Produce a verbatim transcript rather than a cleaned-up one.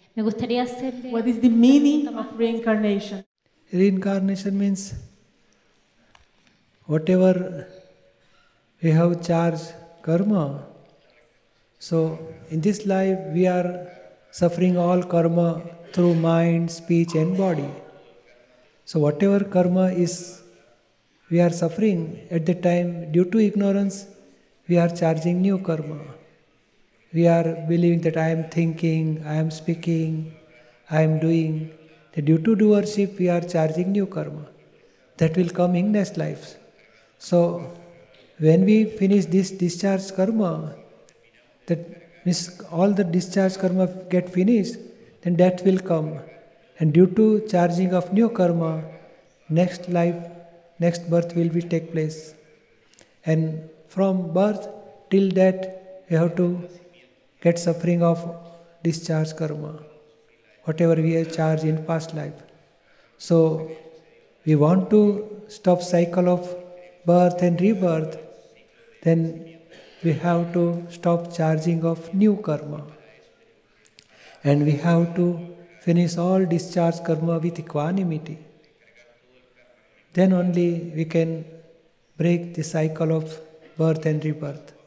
Me gustaría hacerle what is the meaning of reincarnation. Reincarnation means whatever we have charged karma. So in this life we are suffering all karma through mind, speech and body. So whatever karma is we are suffering at the time due to ignorance, we are charging new karma. We are believing that I am thinking, I am speaking, I am doing. The due to doership we are charging new karma. That will come in next lives. So when we finish this discharge karma, that means all the discharge karma get finished, then that will come. And due to charging of new karma, next life, next birth will be take place. And from birth till that, we have to get suffering of discharge karma, whatever we have charged in past life. So we want to stop cycle of birth and rebirth, then we have to stop charging of new karma. And we have to finish all discharge karma with equanimity. Then only we can break the cycle of birth and rebirth.